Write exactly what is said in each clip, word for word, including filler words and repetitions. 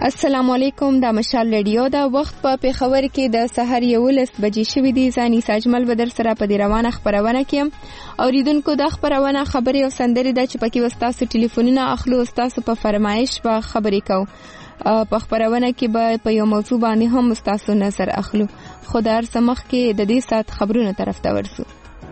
السلام علیکم، دا مشال رادیو دا وخت په پیښور کې د سحر یولس بجې شوې دي. ځاني ساجمل بدر سره په دې روانه خبرونه کې اوریدونکو د خبرونه خبرې او سندرې د چپکی وستاسو ټلیفونونه اخلو، تاسو په فرمایش به خبرې کو. په خبرونه کې به په یو موضوع باندې هم تاسو نظر اخلو. خدای سمخ کې د دې سات خبرونه طرف ته ورسو.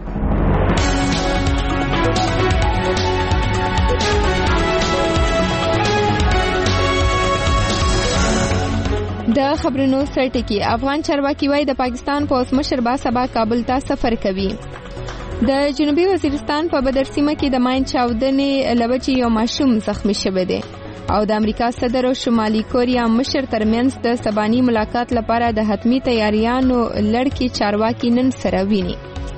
د خبرونو سرټکی افغان چارواکي وای د پاکستان پولیس مشر با سبا کابل ته سفر کوي. د جنوبي وزیرستان په بدر سیمه کې د ماین چاودنې لوجې یو ماشوم زخمی شوی دی او د امریکا صدر او شمالي کوریا مشر ترمنځ د سباني ملاقات لپاره د حتمی تیاریانو لړکی چارواکي نن سره ویني.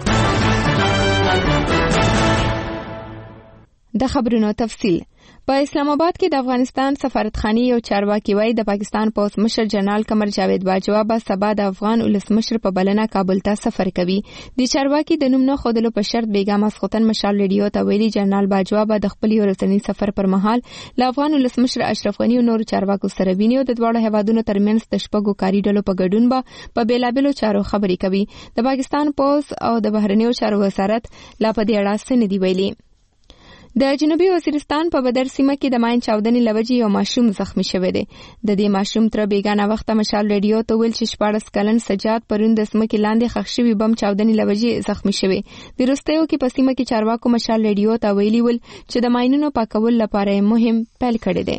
د خبرونو تفصیل په اسلام آباد کې د افغانستان سفارتخانه یو چارواکي وای د پاکستان پولیس مشر جنرال قمر جاوید باجوا به سبا د افغان ولسمشر په بلنه کابل ته سفر کوي. د چارواکي د نوم نه خودلو په شرط بیګا مسخوتن مشال رادیو ته ویلي جنرال باجوا به د خپل ورځنی سفر پر مهال له افغان ولسمشر اشرف غنی او نور چارواکو سره ویني او د دواړو هیوادونو ترمنځ د شپږو کاري ډلو په ګډون به په بیلابلو چارو خبرې کوي. د پاکستان پولیس او د بهرنیو چارو وزارت لا په دې اړه څه نه دی ویلي. د جنوبي وزیرستان په بدر سیمه کې د ماین چاودنې لوجې یو ماشوم زخمی شوی دی. د دې ماشوم تر بیګانه وخت مشال رادیو ته ویل چې شپاړس کلن سجاد پرون د سیمه کې لاندې ښخ شوی بم چاودنې لوجې زخمی شوی. د وروستیو کې په سیمه کې چارواکو مشال رادیو ته ویلي ول چې د ماینونو پاکول لپاره مهم پیل کړی دی.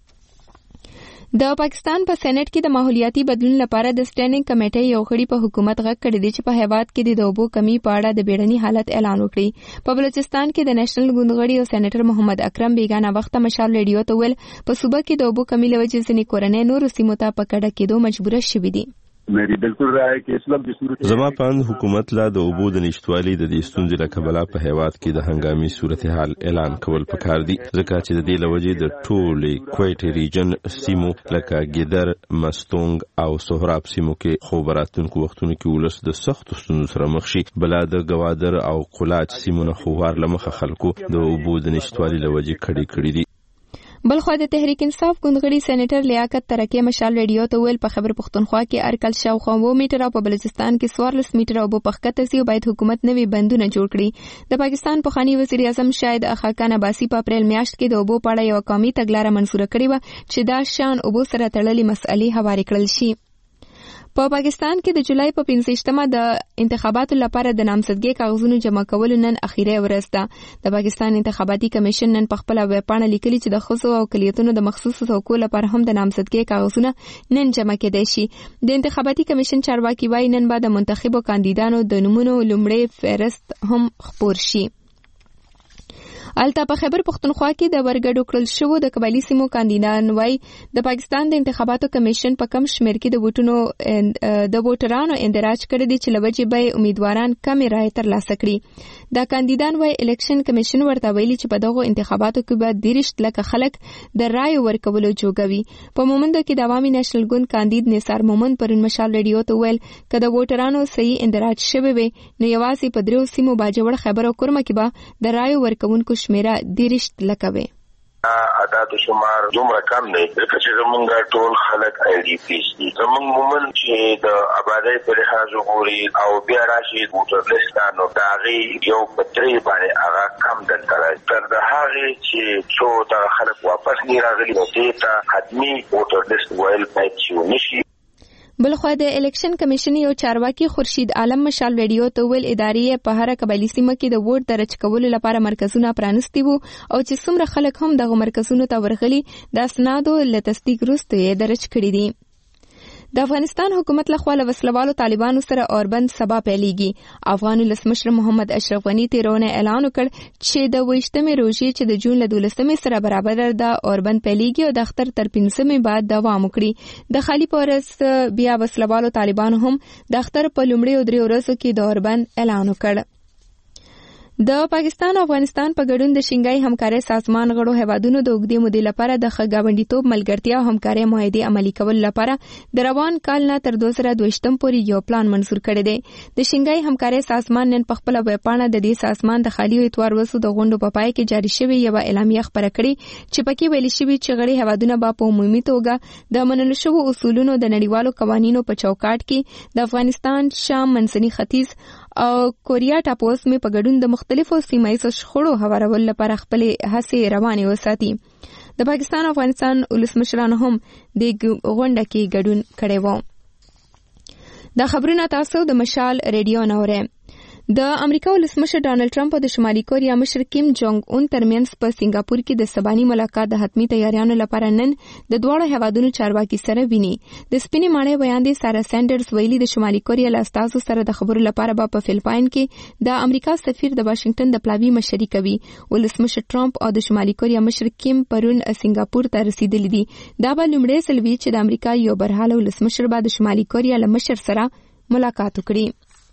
د پاکستان په سېنات کې د ماحولیاتي بدلون لپاره د سټینډینګ کمیټې یو غړي په حکومت غږ کړی دی چې په هیواد کې د اوبو کمی په اړه د بیړني حالت اعلان وکړي. په بلوچستان کې د نېشنل ګوندغړي او سېنیټر محمد اکرم بیگانه وخت مشال رادیو ته ویل په صوبه کې د اوبو کمی لوجې ځینې کورنۍ نورو سیمو ته په کډه کېدو مجبوره شوي دي. میری بالکل رائے کې اسلام د صورت زما پاند حکومت لا د اوبو د نشټوالي د دې ستونزې له کبله په هیواد کې د هنګامي صورتحال اعلان کول پکار دي، ځکه چې د دې لوجې د ټولې کویټ ریجن سیمو لکه ګیدر، مستونګ او سهراب سیمو کې خو براتونکو وختونو کې ولس د سختو ستونزو سره مخ شي. بلا د ګوادر او قلاچ سیمو نه خوار لمخه خلکو د اوبو د نشټوالي لوجې کړي کړي دي. بلخو د تحریک انصاف ګوندغړي سېنیټر لیاقت ترکي مشال رادیو ته ویل په خبر پښتونخوا کې ارکل شاوخوا و میټر او په بلوچستان کې څوارلس میټر او په پخکته سي باید حکومت نوي بندونه جوړ کړي. د پاکستان پخوانی وزیر اعظم شاهد خاقان عباسي په اپریل میاشت کې د اوبو په اړه یو قومي تګلاره منسوره کړې و چې دا شان اوبو سره تړلې مسئلې هوارې کړل شي. په پاکستان کې د جولای په پنځه د انتخاباتو لپاره د نامزدګۍ کاغذونو جمع کولو نن اخیری ورځ ده. د پاکستان انتخاباتي کمیشن نن په خپل ویب پاڼه لیکلي چې د ښځو او اقلیتونو د مخصوصو توکو لپاره هم د نامزدګۍ کاغذونه نن جمع کېدای شي. د انتخاباتي کمیشن چارواکي وایي نن به د منتخبو کاندیدانو د نومونو لومړی فهرست هم خپور شي. الته په خبر پښتونخوا کې د ورګډو کړل شوو د قبایلی سیمو کاندیدان وای د پاکستان د انتخاباتو کمیشن په کم شمیر کې د ووټونو د ووټرانو اندراج کړی دی چې لوجې به امیدواران کمې رائے ترلاسه کړي. دا کاندیدان وای الیکشن کمیشن ورته ویلي چې په دغه انتخاباتو کې به دېرش لکه خلک د رائے ورکولو جوګوي. په مومند کې د عوامي نېشنل ګوند کاندید نثار مومند پرون مشال رادیو ته ویل چې د ووټرانو صحیح اندراج شوی وي نو یوازې په دریو سیمو باجوړ خبر او کورمه کې به د رائے ورکونکو شمیره دیرش لکوي. عدد شمار دومره کم دی ځکه چې زمونږ ټول خلک آی ډي پیس دي. زمونږ مومن چې د آبادۍ په لحاظ وګوري او بیا راشي ووټر لیست نو د هغې یو په درې باندې هغه کم دلته راځي تر د هغې چې څو دغه خلک واپس نه راغلي نو دې ته حتمي ووټر لیست ویل باید چې ونشي. بلخو د الیکشن کمیشن یو چارواکي خورشید عالم مشال رادیو ته ویل ادارې په هر قبایلی سیمه کې د ووټ درج کولو لپاره مرکزونه پرانستي وو او چې څومره خلک هم دغه مرکزونو ته ورغلي د اسنادو له تصدیق وروسته یې درج کړي دي. د افغانستان حکومت لخوا له وسلوالو طالبانو سره اوربند سبا پیلېږي. افغان ولسمشر محمد اشرف غنی تیرونه اعلان وکړ چې د ویشتمې روژې چې د جون له دولسمې سره برابر ده اوربند پیلېږي او د اختر تر پنځمې بعد دوام وکړي. د خالی پورس بیا وسلوالو طالبانو هم د اختر په لومړۍ او درې ورځو کې د اوربند اعلان وکړ. د پاکستان او افغانستان په ګډون د شنګای همکارۍ سازمان غړو هیوادونو د اوږدې مودې لپاره د ښه ګاونډیتوب ملګرتیا او همکارۍ معاهدې عملي کولو لپاره د روان کال نه تر دوه زره دویشتم پورې یو پلان منظور کړی دی. د شنګای همکارۍ سازمان نن په خپله ویبپاڼه د دې سازمان د خالي اتوار وسو د غونډو په پای کې جاري شوې یوه اعلامیه خپره کړې چې پکې ویلي شوي چې غړي هیوادونه به په عمومي توګه د منلو شوو اصولونو د نړیوالو قوانینو په چوکاټ کې د افغانستان، شام، منځني ختیځ او کوریا ټاپو سیمې په ګډون د مختلفو سیمه ییزو شخړو هوارولو لپاره خپلې هڅې روانې وساتي. د پاکستان او افغانستان ولسمشرانو هم د غونډه کې ګډون کړی و. دا خبرونه تاسو د مشال ریډیو نه اورئ. د امریکا ولسمشر ډانلډ ټرمپ او د شمالي کوریا مشر کیم جونګ اون ترمنځ په سنگاپور کې د سباني ملاقات د حتمي تیاریانو لپاره نن د دواړو هیوادونو چارواکي سره ویني. د سپینې ماڼۍ بیان دی سارا سینډرز ویلي د شمالي کوریا له استازو سره د خبرو لپاره به په فلپاین کې د امریکا سفیر د واشنگټن د پلاوي مشري کوي. ولسمشر ټرمپ او د شمالي کوریا مشر کیم پرون سنگاپور ته رسیدلی دي. دا به لومړی ځل وي چې د امریکا یو برحاله ولسمشر به د شمالي کوریا له مشر سره ملاقات وکړي.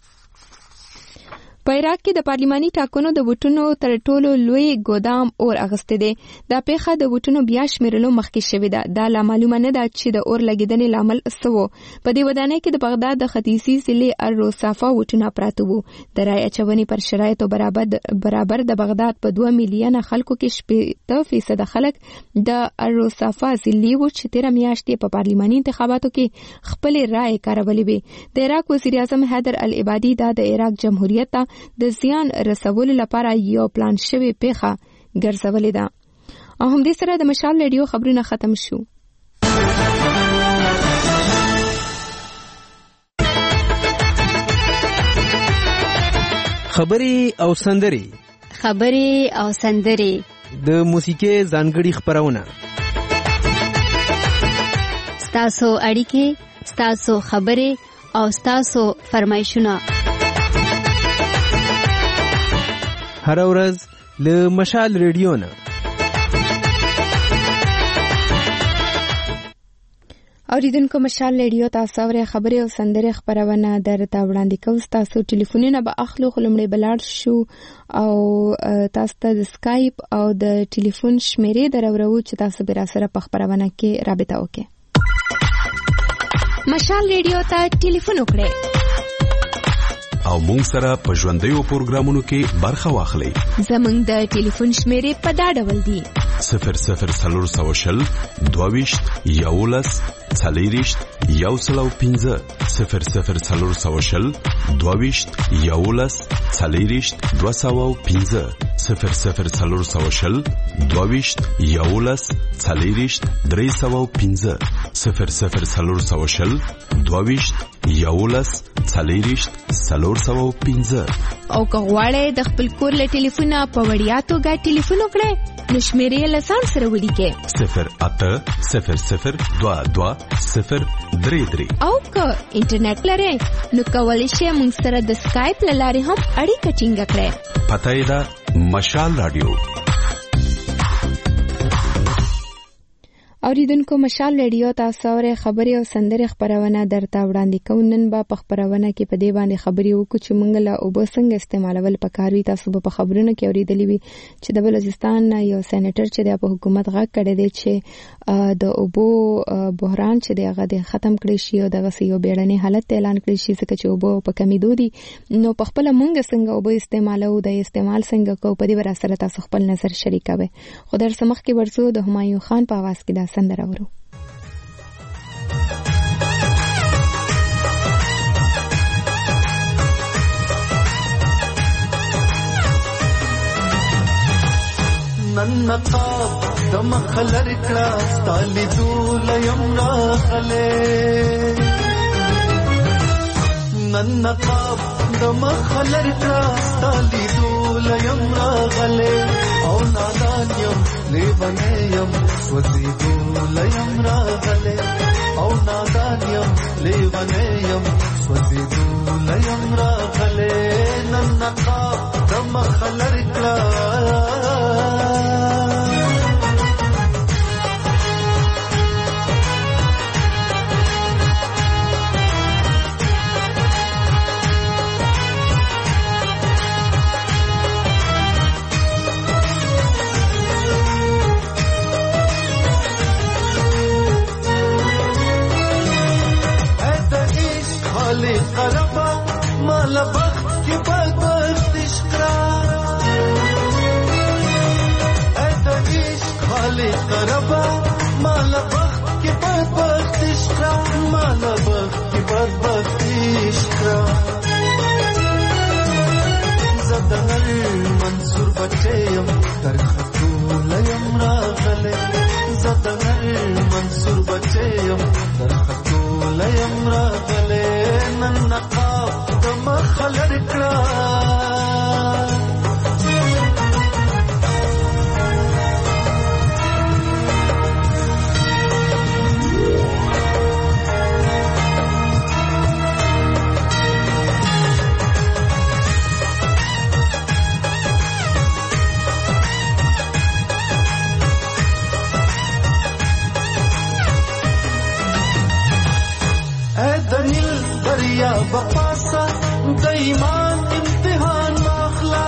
په عراق کې د پارلماني ټاکنو د ووټونو تر ټولو لوی ګودام اور اغسته دي. دا پیښه د ووټونو بیا شمیرلو مخکې شوې ده. دا لا معلومه نه ده چې د اور لګیدنې لامل څه و. په دې ودانۍ کې د بغداد د ختیځي ضلع الروصافا ووټونه پراته وو. د رای اچونې پر شرایطو برابر برابر د بغداد په دوه میلیونه خلکو کې شپږ فیصد خلک د الروصافا ضلع وو چې تیره میاشت په پارلماني انتخاباتو کې خپل رای کارولې وي. د عراق وزیر اعظم حیدر العبادي دا د عراق جمهوریت ته د زیان رسولو لپاره یو پلان شوی پیښه ګرځولې ده. او هم دې سره د مشال ریډیو خبرونه ختم شو. خبري او سندري خبري او سندري د موسیقي ځانګړي خبرونه ستاسو اړیکې ستاسو خبري او ستاسو فرمایشونه هر ورځ له مشال ریډیو نه. اوریدونکو مشال ریډیو تاسو اورئ خبري او سندري خبرونه درته وړاندې کوو. تاسو ټلیفونونه به اخلو خو لمړی بلاړ شو او تاسو ته د سکایپ او د ټلیفون شمیرې درورو چې تاسو به را سره په خبرونه کې رابطه وکړئ. مشال ریډیو ته ټلیفون وکړئ او مونږ سره په ژوندیو پروګرامونو کې برخه واخلئ. زمونږ د ټلیفون شمیرې په دا ډول دي: صفر صفر څلور سوه شل دوه ویشت یولس څلېرویشت یو سل او پنځه صفر صفر څلور سوه شل دوه ویشت یولس څلېرویشت دوه سوه او پنځه صفر صفر څلور سوه شل دوه ویشت یولس څلېرویشت درې سوه او پنځه صفر صفر څلور سوه شل دوه ویشت یولس څلېرویشت څلور سوه او پنځه. او که غواړئ د خپل کور له ټلیفونه په وړیا توګه ټلیفون وکړئ نو شمیرې له ځان سره ولیکئ: صفر اته صفر صفر دوه دوه صفر درې درې. او که انټرنیټ لرئ نو کولی شئ موږ سره د سکایپ له لارې هم اړیکه ټینګه کړئ. پته یې ده مشال رادیو. اوریدونکو مشال ریډیو تاسو اورئ خبري او سندري خبرونه درته وړاندې کوو. نن به په خبرونه کې په دې باندې خبري وکړو چې موږ له اوبو څنګه استعمالول پکار وي. تاسو به په خبرونه کې اوریدلی وي چې د بلوچستان یو سېنیټر چې د حکومت غږ کړی دی چې د اوبو بحران چې دی هغه د ختم کړی شي او دغه یو بیړنی حالت اعلان کړی شي ځکه چې اوبو په کمیدو دي. نو په خپل موږ څنګه اوبو استعمالو د استعمال څنګه کوو په دې بر سره تاسو خپل نظر شریکوي. خو در سمخ کې ورسو د همایون خان په आवाज کې دا سندره اورو. ನನ್ನ ದಮ ಖಲರ್ ಕಳ ತಾಲಿ ದೂಲಯಂ ರಾಖಲೆ ನನ್ನ ದಮ ಖಲರ್ ಕಳ ತಾಲಿ ದೂಲಯಂ ರಾಖಲೆ او نادانیم لیونیم سوزی دولیم راغله او نادانیم لیونیم سوزی دولیم راغله نن قاب دم خلر کلا خالق ربا مال بخت کی بدبخت اشکرا اے دنیش خالق ربا مال بخت کی بدبخت اشکرا مال بخت کی بدبخت اشکرا زدنل منصور بچیم در خطولیم راغلے زدنل منصور بچیم در خطولیم راغلے نن نقاب دم خلر کرا دریا بپاسا د ایمان امتحان واخلا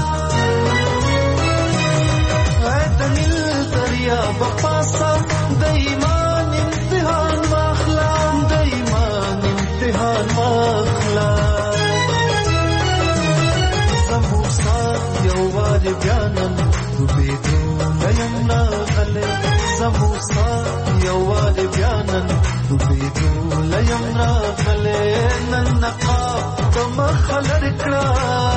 اے دل دریا بپاسا د ایمان امتحان واخلا د ایمان امتحان واخلا زموسا یو وار بیانن دوبېدو لیم راغلی زموسا یو وار بیانن دوبېدو لیم راغلی نن نقاب د مخ لر کړه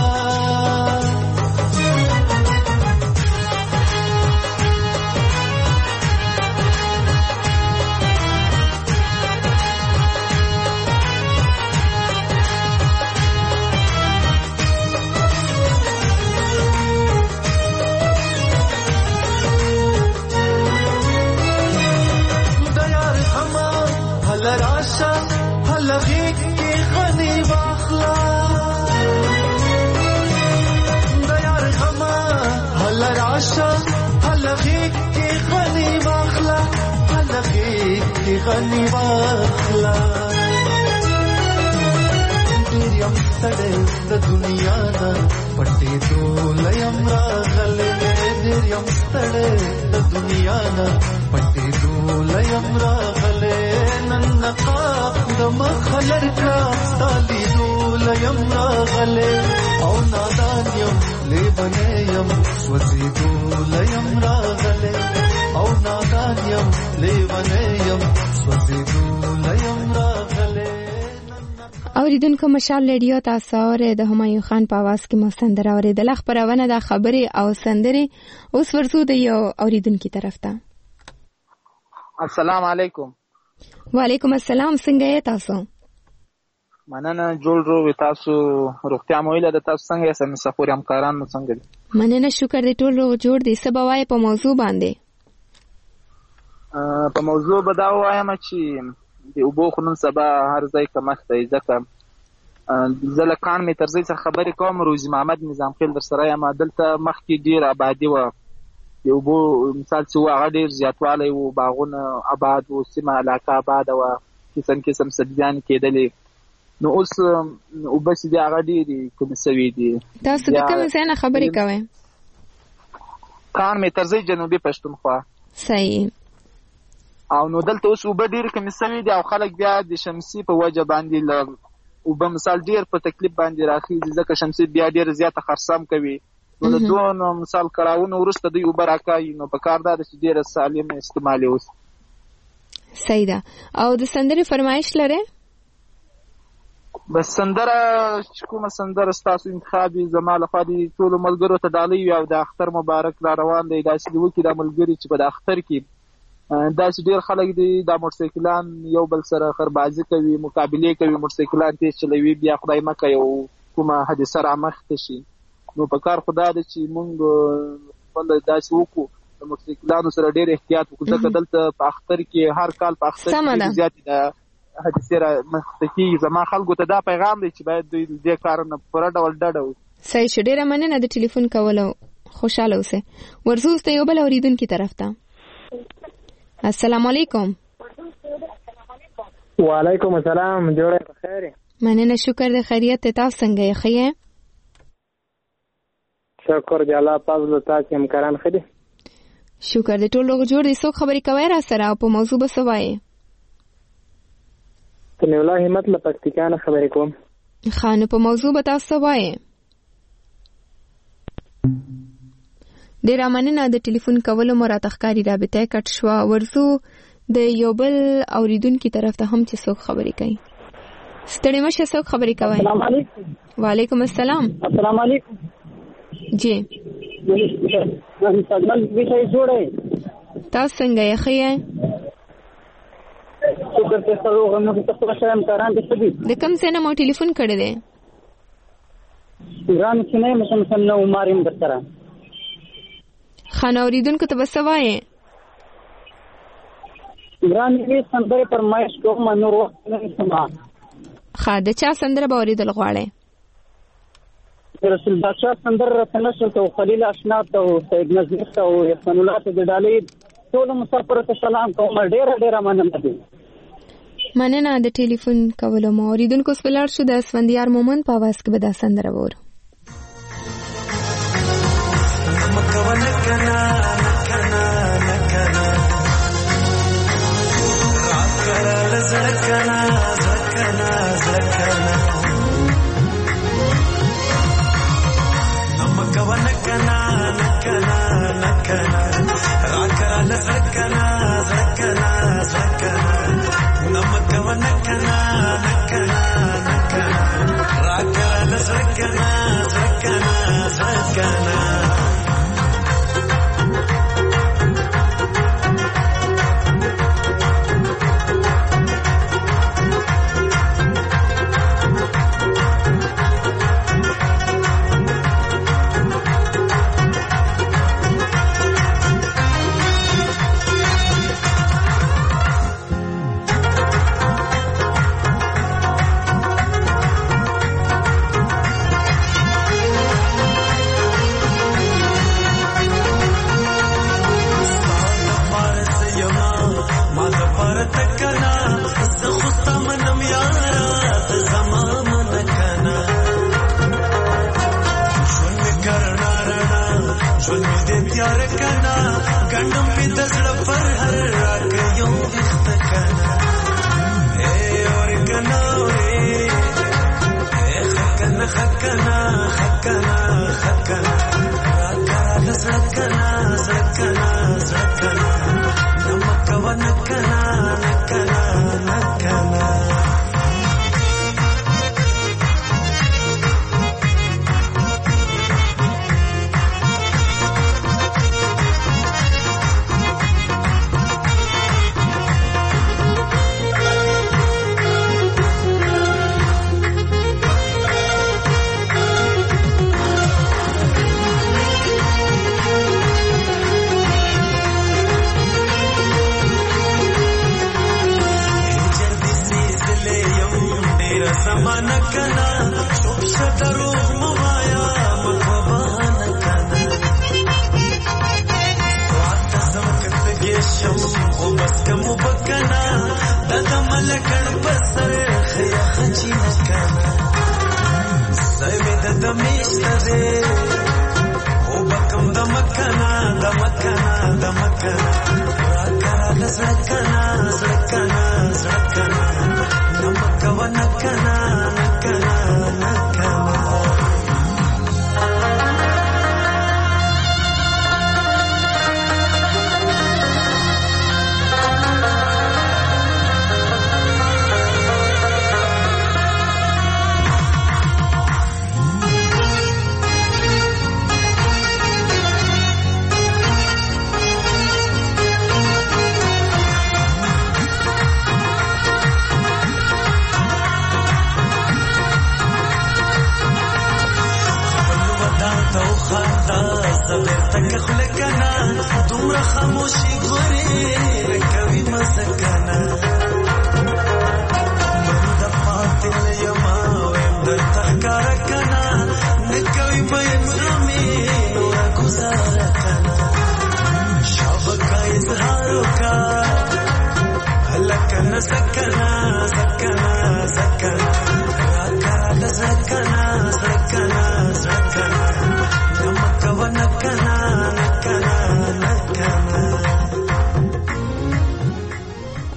راشا هلغیق کی غنی واخلا دیار غما هل راشا هلغیق کی غنی واخلا هلغیق کی غنی واخلا ډیریم ستړی د دنیا نه پټې دولیم راغلی ډیریم ستړی د دنیا نه پټې دولیم راغلی نن نقاب د مخ لر کړه ستا لیدولیم راغلی او نادان یم لیونی یم سوځېدولیم راغلی او نادان یم لیونی یم سوځېدولیم راغلی اوریدونکو مشال ریډیو تاسو اورئ د همایون خان په आवाज کې مو سندره اورېدله. خپرونه د خبرې او سندرې. اوس ورځو د یو اوریدونکي طرف ته. السلام علیکم. وعلیکم السلام. څنګه یې تاسو؟ مننه جوړ رو تاسو روغتیا مو ویله د تاسو څنګه یې سم سفر همکاران مو څنګه دي؟ مننه شکر دې ټول رو جوړ دي. څه به وایې په موضوع باندې؟ په موضوع به دا ووایم چې د اوبو خو نن سبا هر ځای کمښت دی ځکه زه له کان مې تر ځای څخه خبرې کوم. روزي محمد نظام خیل در سره یم. دلته مخکې ډېر آبادي وه د اوبو مثال چې وو هغه ډېر زیاتوالی وو باغونه آباد وو سیمه علاقه آباده وه قسم قسم سبزیانې کېدلې نو اوس اوبه چې دي هغه ډېرې کمې سوي دي. تاسو د کومې ځای نه خبرې کوئ؟ کان مې تر ځای جنوبي پښتونخوا. صحیح. او نو دلته اوس اوبه ډېرې کمې سوي دي او خلک بیا د شمسي په وجه باندې له اوبه مثال ډېر په تکلیف باندې راخېږي ځکه شمسي بیا ډېره زیاته خرڅام کوي نو له دونه مثال کړاوونو وروسته دوی اوبه راکاږي نو په کار دا ده چې ډېره سالمه استعمال یې اوس. صحیح ده. او د سندرې فرمایش لرئ؟ بس سندره چې کومه سندره ستاسو انتخاب وي زما لخوا د ټولو ملګرو ته ډالۍ وي او د اختر مبارک را روان دی داسې دې وکړي دا ملګري چې په د اختر کې داسې ډېر خلک دي دا موټرسایکلان یو بل سره خربازي کوي مقابلې کوي موټرسایکلان تیز چلوي بیا خدای مکه یو کومه حادثه رامخته شي نو په کار خو دا ده چې موږ خپل داسې وکړو د موټرسایکلانو سره ډېر احتیاط وکړو ځکه دلته په اختر کې هر کال په اختر کې زیاتې ده حادثې رامخته کېږي. زما خلکو ته دا پیغام دی چې باید دوی دې کار نه پوره ډول ډډه وکړي. صحیح شه. ډېره مننه د ټلیفون کولو. خوشحاله اوسئ. ورځو ته یو بل اورېدونکي طرف ته. السلام علیکم. وعلیکم السلام. جوړه په خیر؟ مننه شکر د خیریت. تاسو څنګه یې؟ ښه یې؟ شکر دی الله پاک له تاسو همکاران ښه دي؟ شکر دی ټول روغ جوړ دي. څوک خبرې کوي را سره او په موضوع به څه وایي؟ سمیع الله همت له پکتیکا نه خبرې کوم. خانه په موضوع به تاسو وایې. ډېره مننه د ټلیفون کولو مو راته ښکاري رابطه کټ شوه. ورځو د یو بل اورېدونکي طرف ته هم چې څوک خبرې کوي. ستړي مشه، څوک خبرې کوي؟ السلام علیکم. وعلیکم السلام. السلام علیکم. جی سجمل ویسای جوړه تاسو څنګه یې خیه؟ شکر ته سره غوښنه چې تاسو سره امکان دي سبي. د کوم څه نه مو ټلیفون کړی دی؟ ایران کې نه مسم سم نو ماریم درته. خان اوریدونکو ته بس وایي. ایران کې سندره پرمایش کوم نور وخت نه سما. خا د چا سندره به اوریدل غواړي؟ رسول بادشاہ سندر رتنشل ته خلیل اشنا ته سید نذیر ته احسان الله ته ډالۍ ټول مسافر ته سلام کوم. ډیر ډیر مننه دي. مننه د ټلیفون کولو مو. اوریدونکو سپلار شو د اسفندیار مومن په आवाज کې به دا سندره وره. مکونه کنا کنا کنا راکړه لزکنا زکنا زکنا مکونه کنا کنا کنا راکړه لزکنا زکنا زکنا مکونه کنا کنا کنا راکړه لزکنا زکنا زکنا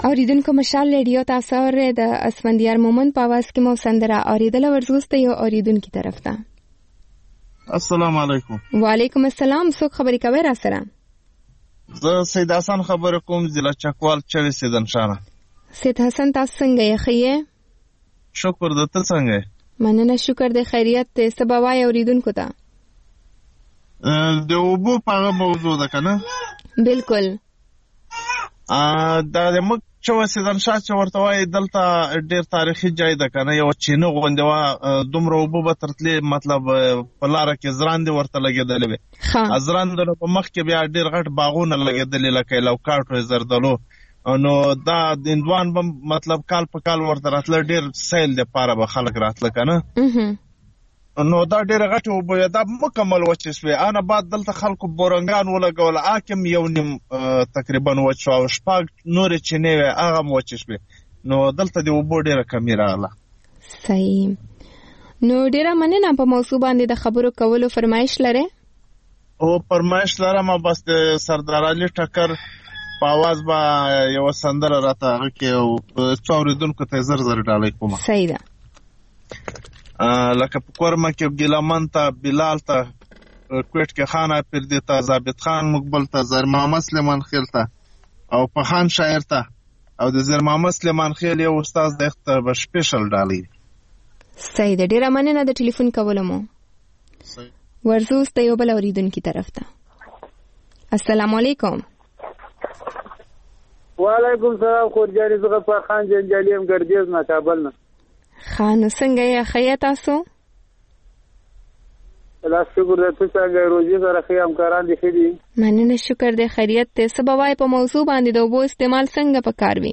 اوریدونکو مشال ریډیو تاسو اورئ د اسفندیار مومن په आवाज کې مو سندره اوریدل ورزوسته یو اوریدونکو طرف ته. السلام علیکم. وعلیکم السلام. څوک خبرې کوي را سره؟ زه سید حسن خبرې کوم ضلع چکوال چوي سیدن شانه. سید حسن تاسو څنګه یې؟ شکر د ته څنګه؟ مننه شکر د خیریت ته. سبا وای اوریدونکو ته د اوبو په موضوع ده کنه؟ بالکل. ا د مک چوي سیدن شاه چې ورته وای دلته ډیر تاریخي ځای ده کنه، یو چینه غونډه وا دومره اوبو به ترتلې، مطلب په لار کې زران دي ورته لګیدلې وي. ازران د په مخ کې بیا ډیر غټ باغونه لګیدلې لکه لوکاټو زردالو، نو دا د اندوان به مطلب کال په کال ورته راتل، ډیر سیل د پاره به خلک راتل کنه. نو دا ډیر غټ اوبو دا مکمل وچې شوې. انا بعد دلته خلکو بورنګان ولګول، اکم یو نیم تقریبا وچو او شپږ نور چینه وي هغه وچې شوې. نو دلته د اوبو ډیره کمی راغله. صحیح. نو ډیره مننه په موضوع باندې د خبرو کولو فرمایش لري؟ او فرمایش لرم، بس د سردار علي ټکر په आवाज با یو سندره راته کې او څوریدونکو ته زر زر ډالۍ کوم. صحیح ده. لکه په کورمه کې ګیلمن ته، بلال ته، کوټ کې خانه پردی ته، ضابط خان مقبل ته، زرمامه سلیمان خیل ته او په خان شاعر ته او د زرمامه سلیمان خیل یو استاد د اخته به سپیشل ډالۍ. صحیح ده. ډیره مننه د ټلیفون کولو مو. صحیح. ورزوس ته یو بل اوریدونکو طرف ته. السلام علیکم. وعلیکم السلام. خورجانی زغه په خان جنجالی هم ګردیز نه کابل نه. خان څنګه یې خیا تاسو؟ الله شکر دې. څنګه روزي سره خیا همکاران دي خېدي؟ مننه شکر دې خیریت ته. سبا وای په موضوع باندې د اوبو استعمال څنګه پکاروي؟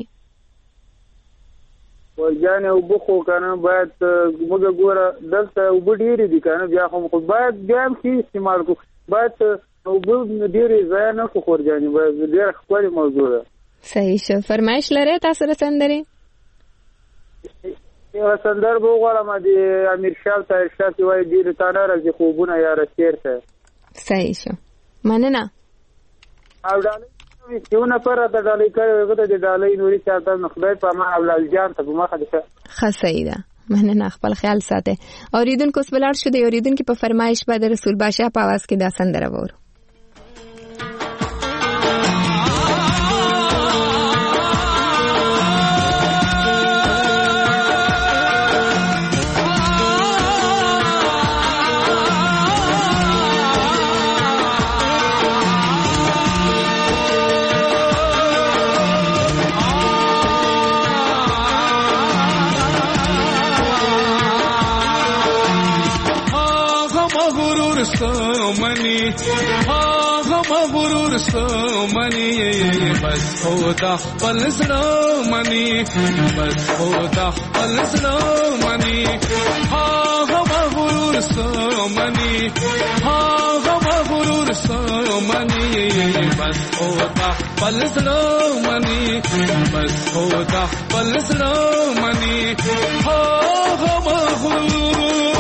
ورجانه وبو خو کنه باید موږ ګوره دلته وبو ډیری دي کنه، بیا خو خو باید بیا هم شي استعمال کو، باید وبو ډیری ځای نه کو ورجانه باید ډیر خپل موضوع ده. صحیح شو. فرمایش لري تاسو رسندري؟ یو سندر بو غواړم د امیر شاه طاهر شاه چې وایي ډېر تانه راځي خوبونه یاره شعر ته. صحیح شو. مننه. او ډالۍ یو نفر د ډالۍ کوي د ډالۍ نوري چاته نه خدای په ما اولاد جان ته په مخه ده. ښه صحیح ده. مننه. خپل خیال ساته. اوریدونکو سپلار شو د اوریدونکو په فرمایش باندې رسول بادشاہ په आवाज کې دا سندره وورو. منی هغه مغرور سمنی بس خدا خپل زړه منی بس خدا خپل زړه منی هغه مغرور سمنی هغه مغرور سمنی بس خدا خپل زړه منی بس خدا خپل زړه منی هغه مغرور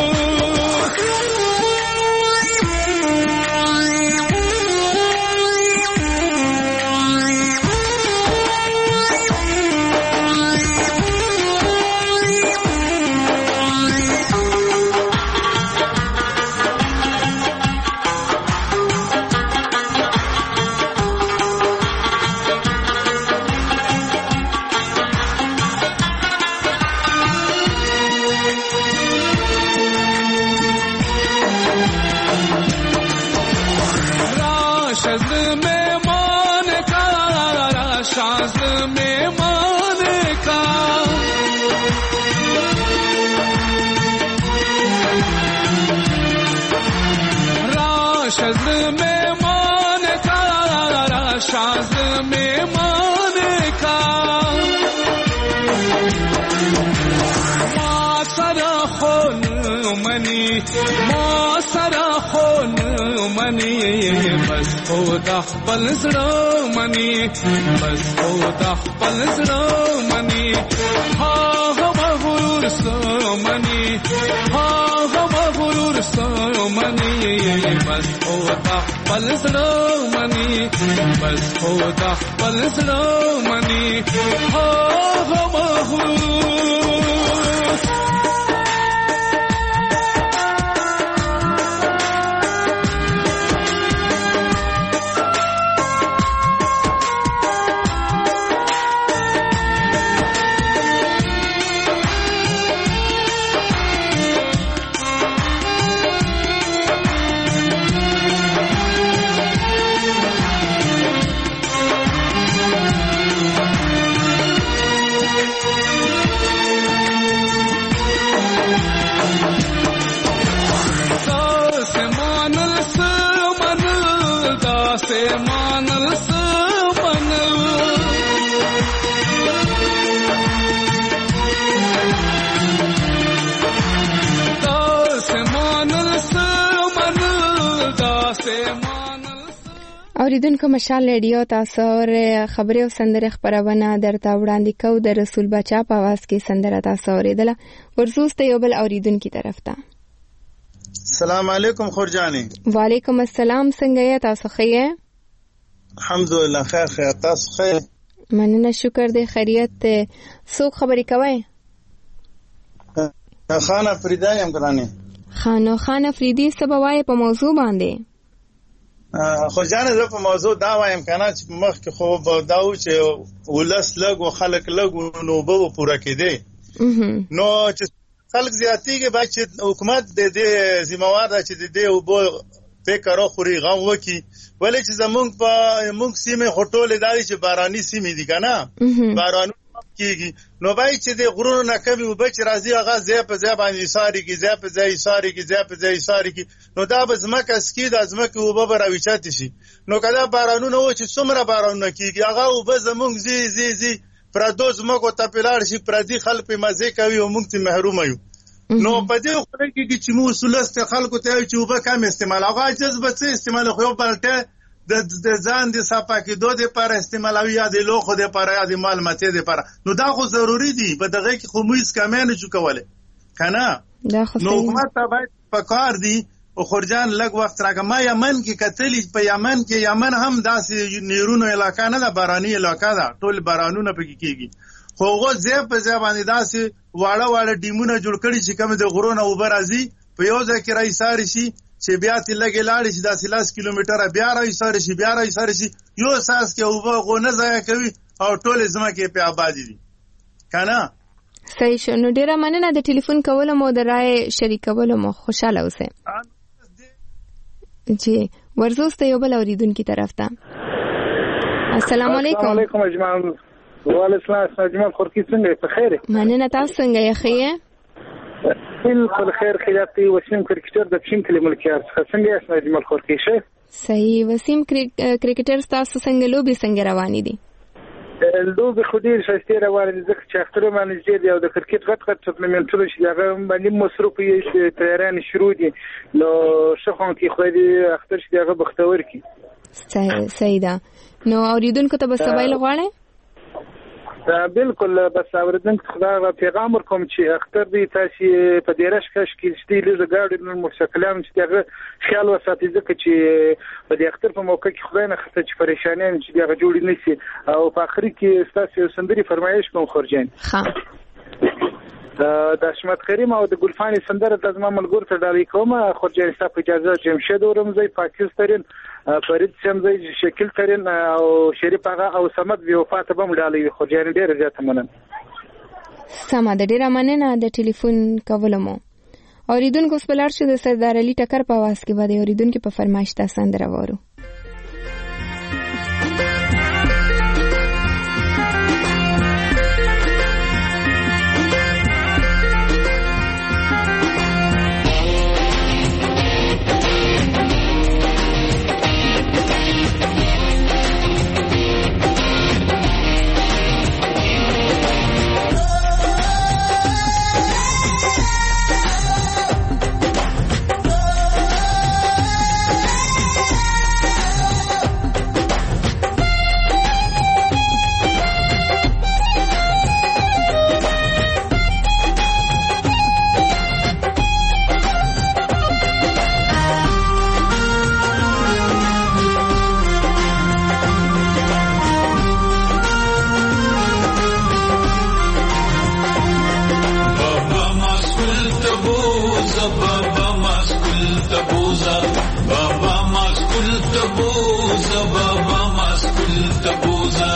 خدا خپل زړه منی بس خدا خپل زړه منی هغه مغرور سمنی هغه مغرور سمنی مني بس او تخپل زړه مني بس او تخپل زړه مني هغه مغرور اوریدونکو مشال ریډیو تاسو ور خبري او سندره خبرونه درته وړاندې کو د رسول بچا په आवाज کې سندره تاسو اوریدله ورزوسته یو بل اوریدونکو طرف ته. السلام علیکم خورجانی. وعلیکم السلام، څنګه یې تاسو؟ ښه الحمدلله خیر خیر، تاسو ښه؟ مننه شکر دې خیریت ته. څوک خبرې کوي؟ خان افریدی یم ګرانی. خانو خان افریدی څه به وایي په موضوع باندې؟ خو جانه زه په موضوع دا وایم کنه چې مخ کې خو دا و چې ولس لګ او خلک لګ نو به پوره کېده نو چې خلک زیاتیږي باید چې حکومت د دې ذمہوار ده چې د دې او بو فکر او خوري غو وکي ولې چې زمونږ په موږ سیمه هټول داري چې باراني سیمه دي کنه بارانو کیږي نو باید چې د غرونو نه کمی وبچ راځي هغه ځای په ځای باندې ساري کې ځای په ځای ساري کې ځای په ځای ساري کې نو دا به زمکه سکی د زمکه وب به راوچات شي نو کله بارانونه و چې څومره بارانونه کیږي هغه وب زمونږ زی زی زی پردو زمکو ته پلار شي پردي خلک په مزه کوي او موږ ته محروم یو نو په دې خو کې چې مو اصولست خلکو ته چې وب کم استعمال هغه جذبه څه استعمال خو بلته د ځان د صفه کې دوه د پر استعمالوي یا د لوخو د پر یا د مال مته د پر نو دا خو ضروری دي په دغه کې خو موږ کمانه جو کوله کنه نو حکومت ته باید پکار دي او خورجان لګ وخت راګه ما یمن کې کتلی په یمن کې یمن هم داسې نیرونو علاقہ نه ده باراني علاقہ ده ټول بارانونه پکې کیږي خو غو ځای په ځای باندې داسې واړه واړه ډیمونه جوړ کړي چې کوم د غرونو وبرازي په یو ځای کې راي ساري شي چې بیا تل لګي لاړ شي داسې لاس کیلومتره بیا راي ساري شي بیا راي ساري شي یو اساس کې او غو نه ځای کوي او ټول زمکه په آباد دي کنه. صحیح شو. نو ډیره مننه د ټلیفون کولو مو د رائے شریکولو مو خوشاله اوسه. جی ورزوسته یو بل اوریدونکو طرف ته. السلام علیکم. السلام علیکم اجمعان. وعلیکم السلام اجمعان. خورکی څنګه په خیر؟ مننه تاسو څنګه یې خیر؟ بالکل خیر خیراتي وسیم کرکټر د پښین کلی ملکیار څنګه یې اسمه اجمل خورکی شه؟ صحیح. وسیم کرکټر تاسو څنګه لوبي څنګه روانې دي؟ لوبي خو ډیر شایسته روانې دي ځکه چې اختر باندې دی او د کرکټ غټ غټ ټورنمنټونه چې هغه باندې مصروف یې تیاران شروع دي نو شخون کې خو دې اختر چې هغه بختور کی. صحیح صحیح ده. نو اوریدونکو ته به سبایل غواړي؟ بالکل بس اوریدونکو خدای پیغام ورکوم چې اختر دې تاسو په دیرش کش کې چې لږه گاډي نن مشکلام چې هغه خیال وساتئ ځکه چې په دې اختر په موقع کې خدای نه خسته چې پریشانین چې هغه جوړ نشي او په اخر کې تاسو سندري فرمایش کوم خورجان. ها د شمت کریم او د ګلفانی سندره د زما ملګر ته ډالۍ کوم خورجان صاحب اجازه جمشید ورمزی پاکستان فرید شمزی شکل ترین او شریف آغا او سمد بی وفات بم ډالۍ خورجان ډیر زیات مننه. سم د ډیر مننه د ټلیفون کولمو. اوریدونکو سپلار شه د سردار علي ټکر په आवाज کې باندې اوریدونکو په فرمایش تاسو سندره وورو. بابا مسکول تبوزا بابا مسکول تبوزا بابا مسکول تبوزا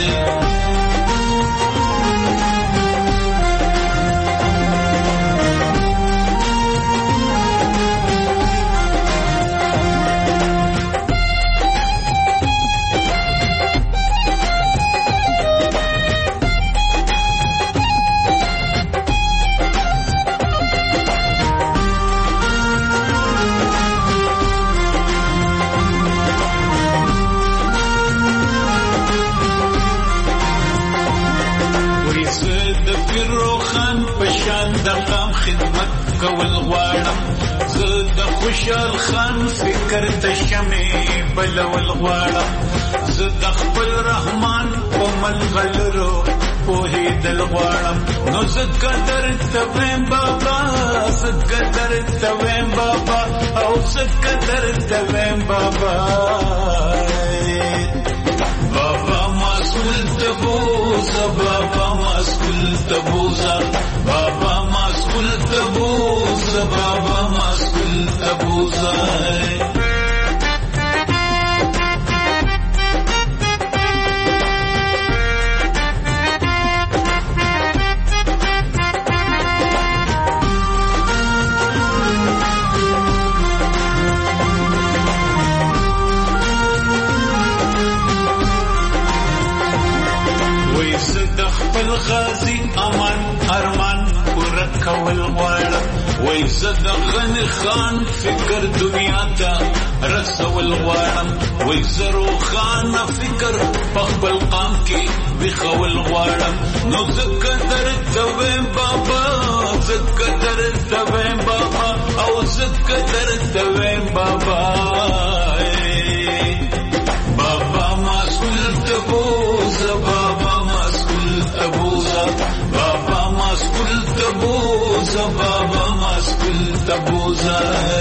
کول غواړم زه د خوشحال خان فکر ته شمې بلول غواړم زه د خپل رحمان په ملغلرو پوهېدل غواړم نو زه قدر ته ویم بابا زه قدر ته ویم بابا او زه قدر ته ویم بابا بابا مسئول تبوزا بابا مسئول تبوزا بابا مسئول تبوزا بابا مسئول تبوزا غازی امان ارمان پورا کول غواړم وای زه د غنی خان فکر دنیا ته رسول غواړم وای زه روښانه فکر په خپل قام کې وښول غواړم نو زه قدر ته ویم بابا زه قدر ته ویم بابا او زه قدر ته ویم بابا بابا مسئول تبوزا بابا مسئول تبوزا بابا مسئول تبوزا بابا مسئول تبوزا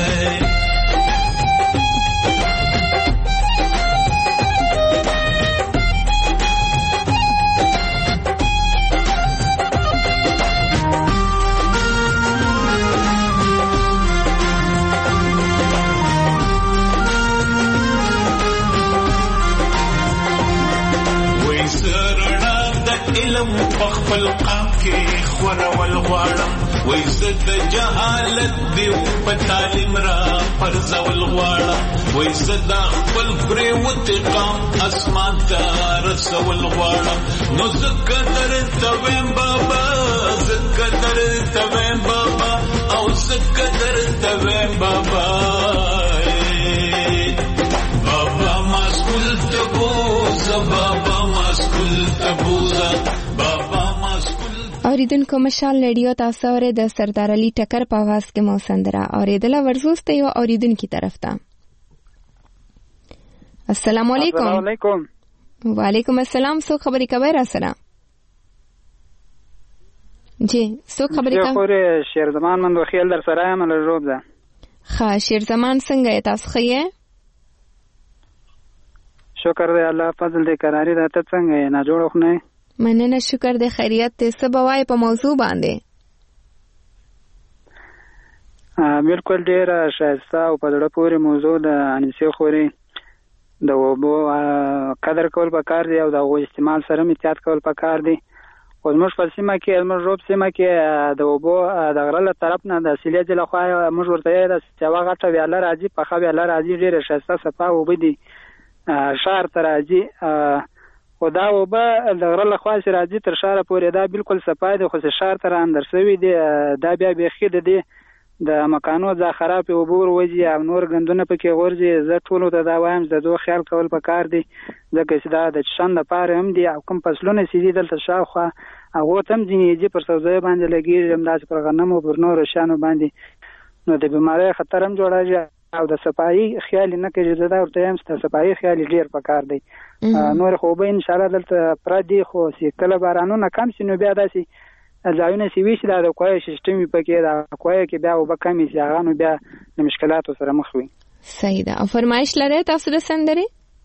علم پخپل قام کې خورول غواړم وای زه د جهالت دیو په تعلیم را پرځول غواړم وای زه د خپل پریوت قام اسمان ته رسول غواړم نو زه قدر ته ویم بابا زه قدر ته ویم بابا او زه قدر ته ویم بابا بابا مسئول تبوزا بابا مسئول تبوزا بابا مسئول اوریدونکو مشال ریډیو تاسو اورئ د سردار علي ټکر په आवाज کې مو سندره اوریدله ورزوسته یو اوریدونکو طرف ته السلام علیکم السلام علیکم وعلیکم السلام سو خبرې کوي را سره جی سو خبرې کوي خو شیر زمان من وخیل در سره یم له روب ده ښه شیر زمان څنګه تاسو خیه شکر دی الله فضل دی قراری ده ته څنګه نه جوړ خو نه مننه شکر دی خیریت ته سبوای په موضوع باندې بالکل ډیر شایسته او په ډېر پورې موضوع د انیسي خوري د وبو قدر کول پکار دی او د استعمال سره احتیاط کول پکار دی او موږ په سیمه کې موږ روب سیمه کې د وبو د غرله طرف نه د سیلیج له خوا موږ ورته د سیوا غټه ویاله راځي په خو ویاله راځي ډیر شایسته صفه وبدي شهر ته راځي او دا وبه د غرله خوا سره راځي تر شهر پورې دا بالکل صفه دی خو شهر ته اندر سوي دی دا بیا بخې دی د مکانو ځا خراب وبور وځي او نور غندونه پکې ورځي زه ټولو ته دا وایم زه دوه خیال کول پکار دی ځکه چې دا د شند لپاره هم دی او کوم فصلونه سيدي دلته شاوخه هغه تم ځینې پر سوزه باندې لګیږي هم داس پر غنمو پر نور شانو باندې نو د بیماری خطر هم جوړاږي او د صفایي خیال نه کوي زه دا ورته هم ست صفایي خیال ډیر پکار دی نور خو به ان شاء الله دلته پر دی خو سي کله بارانونه کم شنو بیا داسي ځایونه سی ویش دا د کوی سیستم پکې دا کوی کې بیا وبکمې ځاغانو بیا د مشکلاتو سره مخ وي صحیح ده او فرمایش لري تاسو د سندري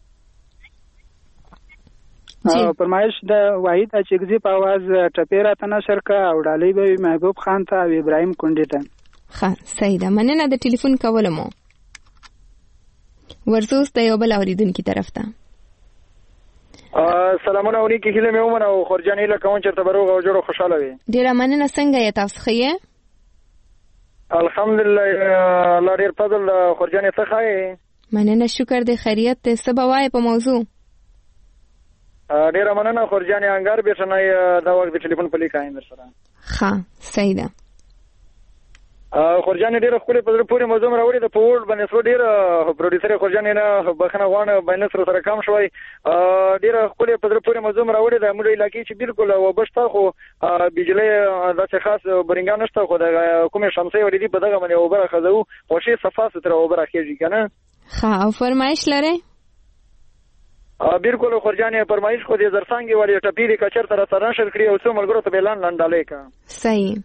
او فرمایش د واحد اچګزي په आवाज ټپیرا ته نشر کا او ډالۍ به محبوب خان ته او ابراهيم کونډي ته ښه صحیح ده، مننه د ټلیفون کولو مو. ورزوس د یو بل اوریدونکي طرف ته. سلامونه علیکم، هیله مې ومنه او خورجان هیله کوم چې ته بروغ او جوړ خوشاله وي. ډیره مننه، څنګه یې تاسو ښه یې؟ الحمدلله الله ډیر فضل خورجان ته ښه. مننه، شکر دې، خیریت دې. څه به وایې په موضوع؟ ډیره مننه خورجان انګار بیرته دا وخت د ټلیفون په لیکایم در سره. ښه صحیح ده. خورجان ډیره خپل په پوره موضوع راوړي د پور باندې سو ډیره پروډوسر خورجان نه بخنه غوانه باندې سره سره کم شوی. ډیره خپل په پوره موضوع راوړي د موږ علاقې چې بالکل وبشتا خو بجلی د څه خاص برنګان نشته، خو د کومه شمسي ولې په دغه باندې وبره خزو خوشي صفه ستره وبره کېږي کنه. ها او فرمایش لره؟ بالکل خورجان فرمایش خو دې زرسانګي ولی ټپیری کچر تر سره نشل کړی او څو ملګرو ته اعلان لاندالې کا. صحیح.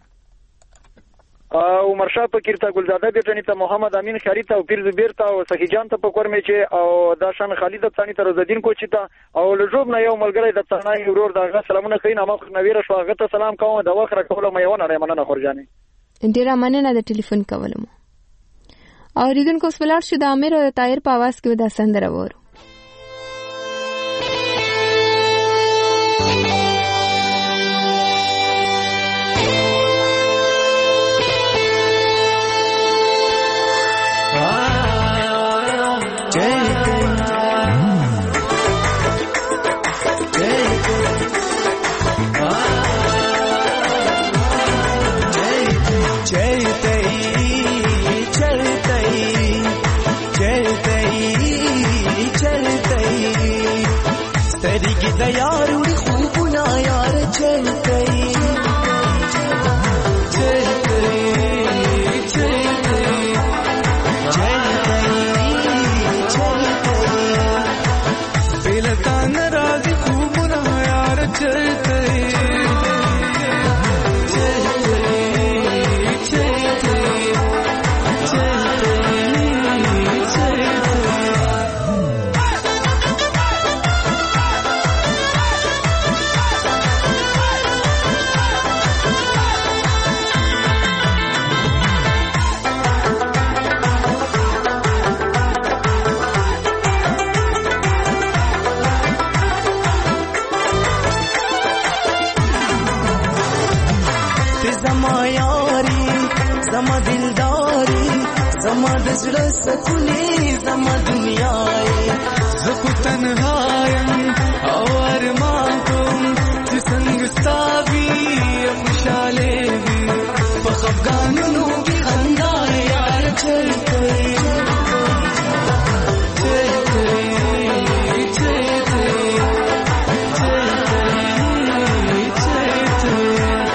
عمر شاه فقیر ته، ګلزاده بیٹنی ته، محمد امین خیری ته او پیر زبیر ته او سخی جان ته په کورمه چې او داشان خالد ثانی ته روزدین کوچی ته او لجوب نه یو ملګری د ثانی ورور دغه سلامونه خین امه نویره شو هغه ته سلام کوم د وخت را کوله مې ونه مننه خورجانې. ډیره مننه د ټلیفون کولم. اوریدونکو سپلار شو د امیر او طاهر په आवाज کې د سندره وره. यारुड़ी खूब ना यार चल गई चल गई चल गई चल गई चल गई बेलता नाराज खूब ना यार चल गई चल गई चल गई चल गई चल زما دلداري زما د زړه سکونې زما دنیا یې زه خو تنها یم او ارمان کوم چې څنګه ستا وي خوشحاله وي په خفګانونو کې خندا یار چل کوي چل کوي چل کوي چل کوي چل کوي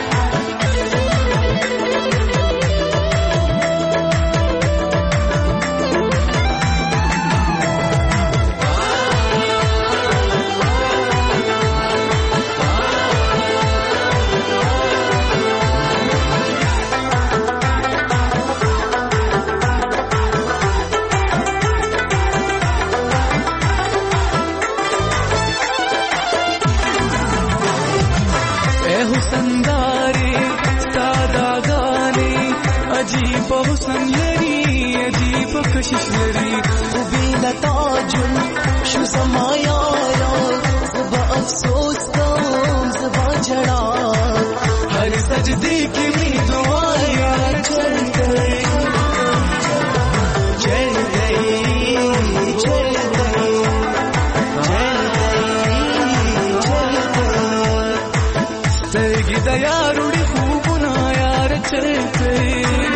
عجیب حسن لري عجیب کشش لري او بلا تاجل شو زما یارا زبا افسوس کوم زبا جڑا هر سجدے کی می دعا یار چل گئی چل گئی چل گئی چل گئی چل گئی سترګې د یاروړي خوبونه یار چل گئی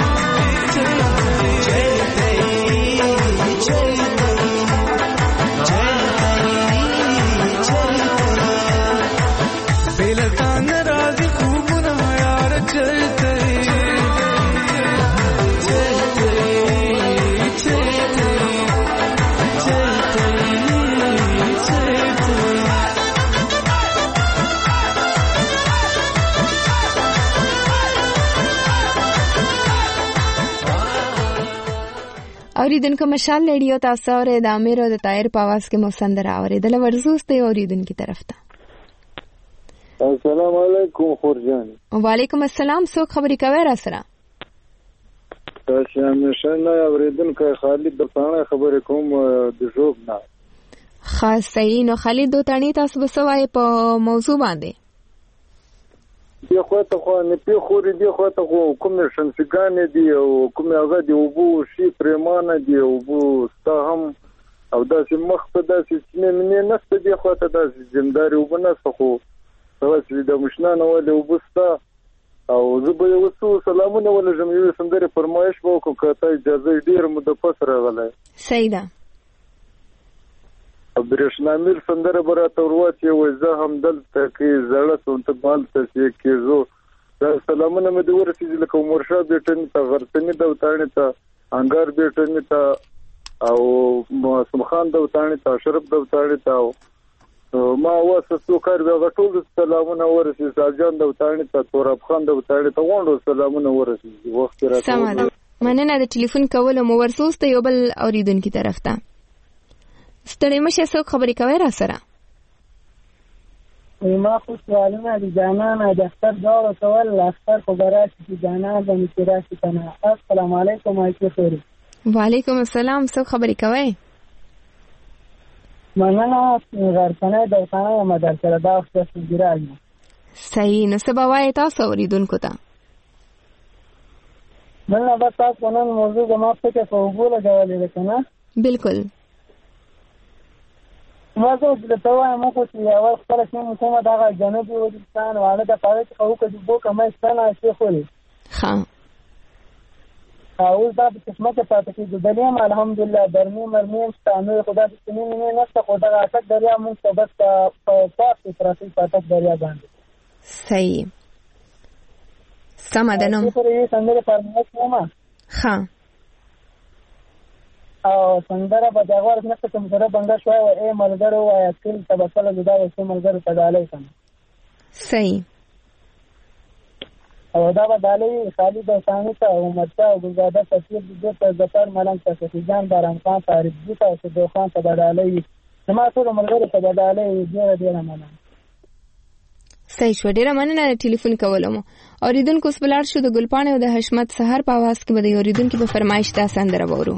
اوریدونکو مشال ریډیو تاسو اورئ د امیر او د طاهر په आवाज کې مو سندره اوریدله. ورزوس ته اوریدونکو طرف ته. السلام علیکم خورجان. وعلیکم السلام. څوک خبرې کوي را سره؟ چې همیشه نه اوریدونکو خالد د پاڼه خبرې کوم د جوب نه خاص صحیح. نو خالد دوتانی تاسو بسوای په موضوع باندې دی خو ته خو نه پی خوري دی خو ته کوم شنسګان دي او کوم هغه دی او بو شي پرمانه دی او بو ستهم او داسې مخ په داسې سینې منې نسته دی خو ته داسې زمداري وبنسته خو تاسو د مشنانه ولې وبستا او زه به یو څو سلامونه ولجم یو سندره فرمایش وکړم که ته اجازه ډیر مده پس راغله. صحیح ده. برشنامیر سندره براته ورواچې وای زه هم دلته کې زړه سم ته بالته چې کېزو دا سلامونه مې د ورسېږي لکه عمرشاه بیټني ته غرتني دوتاڼي ته انګار بیټني ته او معصوم خان دوتاڼي ته اشرف دوتاڼي ته ما واسه څو کار بیا ټول سلامونه ورسېږي ساجان دوتاڼي ته توراب خان دوتاڼي ته غونډو سلامونه ورسېږي وخت راته. سمه ده. مننه د ټلیفون کولو مو ورسوسته یو بل اوریدونکي طرف ته ستړي مشه څوک خبرې کوي را سره ما خو سوالونه د جانان د اختر داړو کول اختر خو براشي چې جانان د مکراشي کنه. السلام علیکم ایته خیر. وعلیکم السلام. څوک خبرې کوي؟ مننه غرفنه د ثانه مدرسه دا وخت سګرال. صحیح. نو سبا وای تاسو اوریدونکو ته مننه بس تاسو نن موضوع د ما په کې په وګوله غوړې کنه. بالکل. ما زه د توای مو خو چې اول خپل شنو کومه دا جنوبي وزیرستان والا د پاره چې خو کدي بو کومه ستنه شي خوري. ها. او دا د قسمت پاتې کې د دنیا الحمدلله درمي مرمي ستانه خدا دې سنين نه نشته خو دا اټک دریا مون سبق په پاتې ترافیک پاتک دریا باندې. صحیح. سمادنم. په دې څنګه پرمختګ کومه. ها. او څنګه به دا ورته نشته کوم سره بنګا شوی او ای ملګرو او کل تبصله دا وسه ملګرو ته دالای کنه. صحیح. او دا به دالای خالد ثاني ته او مرتا او ګلزاده تفسیر د ته ظفر ملنګ ته سفیجان باران خان تاریخ دي ته او د خان ته دالای سما ټول ملګرو ته دالای ډیر ډیر مننه. صحیح شو. ډیره مننه ټلیفون کولم. اوریدونکو سپلار شو د ګلپانه او د حشمت سحر په आवाज کې به د اوریدونکو په فرمایش ته سندره وورو.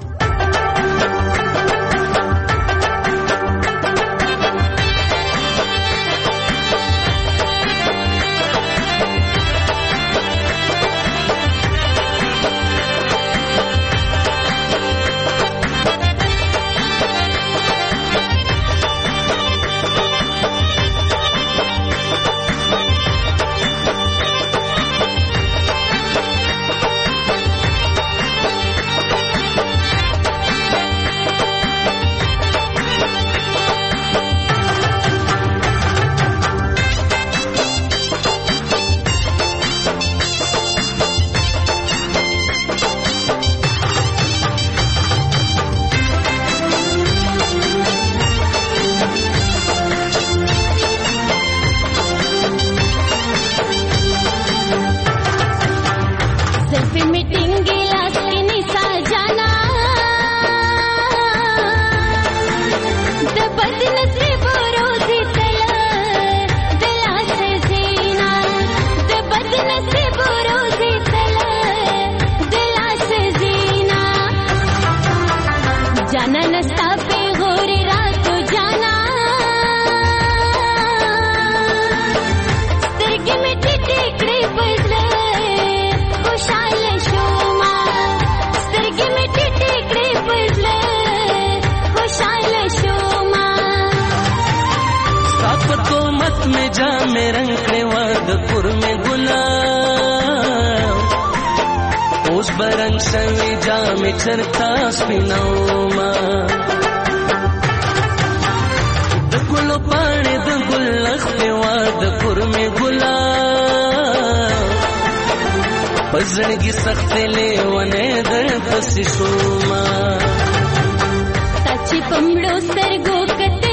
में जा में रंग वादपुर में गुलाब उस बरंग सवे जा में चरता स्पिनौमा दगुल पाने दगुल लखने वादपुर में गुलाब पजड़गी सख्ते ले वने दर पसिशोमा ताची पमड़ो सरगो कते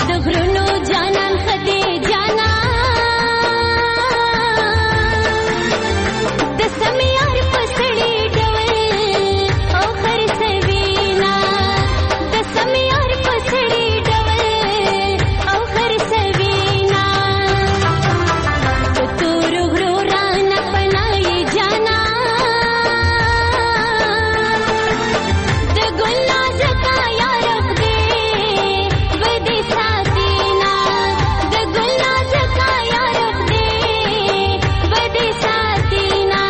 د غرونو جانان خدي جانا د سمیار پسړي ډول او خرڅوینا د سمیار پسړي ډول او خرڅوینا د تور غرو رانه پنای جانا د ګل نازکا یار دې بدي ساتینا د ګل نازکا یار دې بدي ساتینا.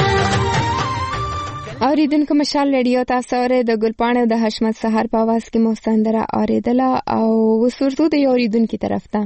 اوریدونکو مشال ریډیو تاسو اورئ د ګلپاڼې د حشمت سحر په आवाज کې مو سندره اوریدله او وسورځو د اوریدونکو طرف ته.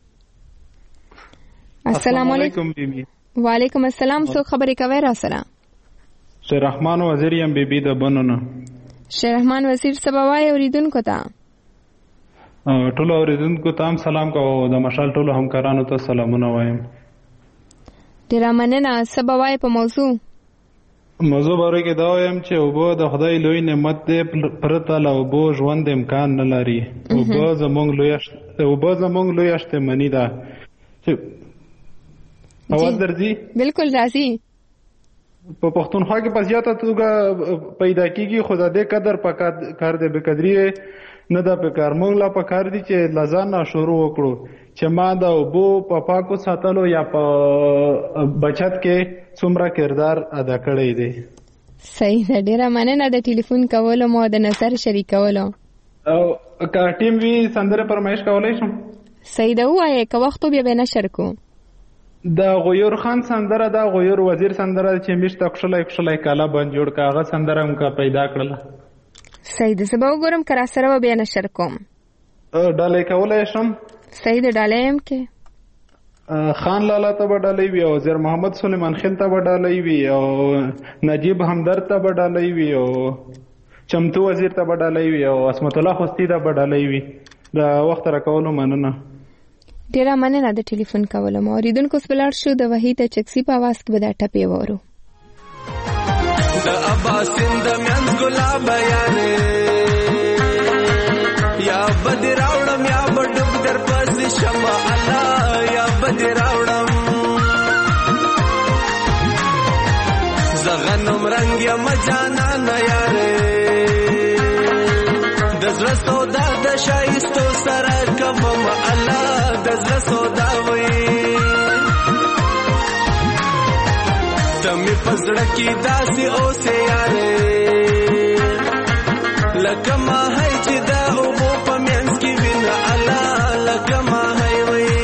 السلام علیکم. وعلیکم السلام. څو خبرې کوي را سره؟ شیر رحمان وزیر یم بی بی د بنونه. شیر رحمان وزیر سباوای اوریدونکو ته. ټول اوریدونکو ته هم سلام کوم او د مشال ټول همکارانو ته سلامونه وایم. ډیره مننه. سباوای په موضوع موضوع باره کې دا وایم چې اوبه د خدای لوی نعمت دی، پرته له اوبو ژوند امکان نه لري. اوبه زموږ لویه اوبه زموږ لویه شتمني ده. اواز درځي؟ بالکل راځي. په پښتونخوا کې په زیاته توګه پیدا کیږي، خو د دې قدر په کار دی بې قدري نه ده په کار. موږ لا په کار دي چې له ځان نه شروع وکړو چې ما د اوبو په پاکو ساتلو یا په بچت کې څومره کردار ادا کړی دی. صحیح ده. ډیره مننه د ټلیفون کولو مو د نظر شریکولو. او که ټیم وي سندره فرمایش کولی شم؟ صحیح ده، ووایې که وخت بیا به نشر کو. د غیور خان سندره ده، غیور وزیر سندره چې میشته کښلی کښلی کاله بند جوړ که هغه سندره هم که پیدا کړله. صحیح ده، زه به وګورم که راسره به بیا نشر کوم. ډالۍ کولی شم؟ صحیح ده، ډالۍ هم کې خان لالا ته به ډالۍ وي او وزیر محمد سلیمان خیل ته به ډالۍ وي او نجیب همدرد ته به ډالۍ وي او چمتو وزیر ته به ډالۍ وي او عصمت الله خوستی ته به ډالۍ وي. د وخت راکولو مننه. ډیره مننه د ټلیفون کولو مو. اوریدونکو اوس به لاړ شو د وحید چکسي په اواز کې به دا ټپې وورو. د عباس د میانځ ګلابه یارې یا بد راوړم یا بډب در پسې شمه الله یا بد راوړم زه غنم رنګ یم جانانه یارې د زړه سودا د ښایستو سره کوم الله د زړه سودا وي ته مې په زړه کې داسې اوسې یارې لکه ماهی چې د اوبو په منځ کې وینه الله لکه ماهی وي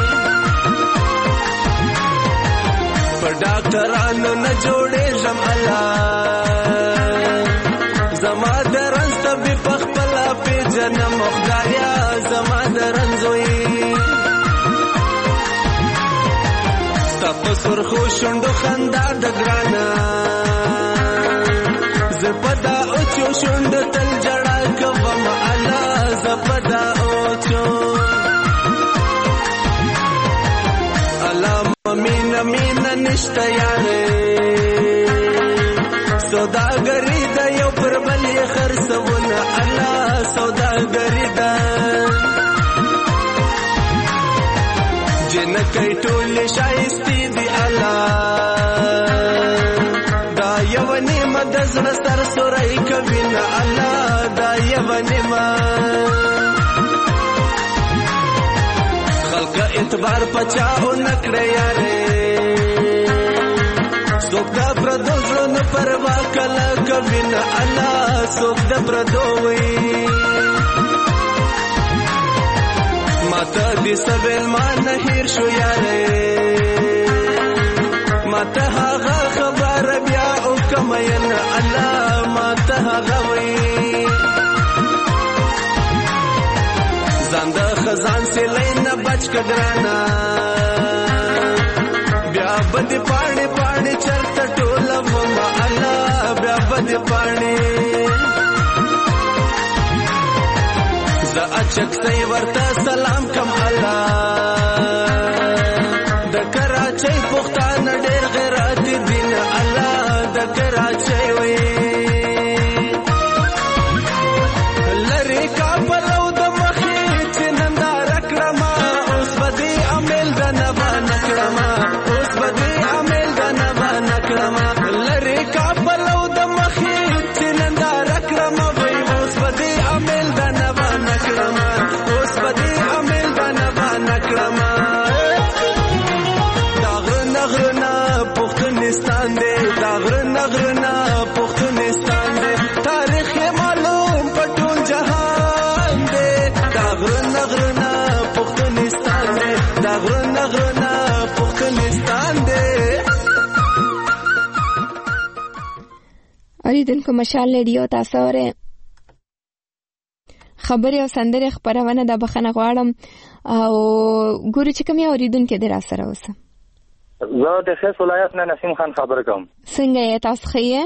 په ډاکټرانو نه جوړېږم الله زما د رنځ طبیب په خپله پېژنم خدایا زما د رنځ وي ستا په سرخو شونډو خندا د ګرانه زه په دا اوچو شونډو تل جړا کوم الله زه په دا اوچو الله مینه مینه نشته یارې سوداګري د یو پر بل یې خرڅونه الله سوداګري ده جنکۍ ټولې ښایستې دي الله دا یو نیمه د زړه سر سوری کوي نه الله دا یو نیمه خلک اعتبار پچا او نکړه یارې څوک د پردو زړونو پروا کله کوي نه الله څوک د پردو وي ماته دې سویل ما نه هیر شو یارې ماته هغه خبره بیا او کومه ین الله ماته هغه وي ځان د خزان سیلۍ نه بچ که ګرانه بیا به دې پاڼې پاڼې چرته ټولوم الله بیا به دې پاڼې زه اچکسۍ ورته سلام کم الله د کراچۍ پښتانه ډېر غیرتي دي نه الله د کراچۍ وي لرې کابل او د مخې چې ننداره اوریدونکو مشال ریډیو تاسو اورئ خبرې او سندرې خبرونه د بخنه غواړم او ګوري چې کوم یو اوریدونکو دې را سره اوسه. زه د خیس ولایت نه نسیم خان خبر کوم. څنګه یې تاسو ښه؟